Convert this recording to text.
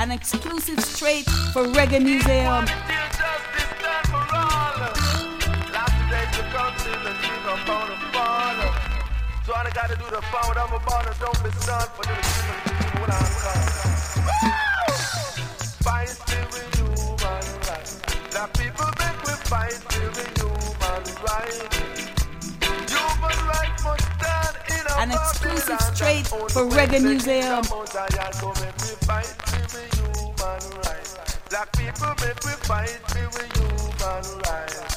An exclusive straight for Reggae Museum. So I gotta do the phone, I'm a baller, don't be stunned for the people when I come. Fight till we human rights. The people make we fight till we human rights. Human rights must stand in a An exclusive straight for Reggae Museum. Black people make we fight till we human rights.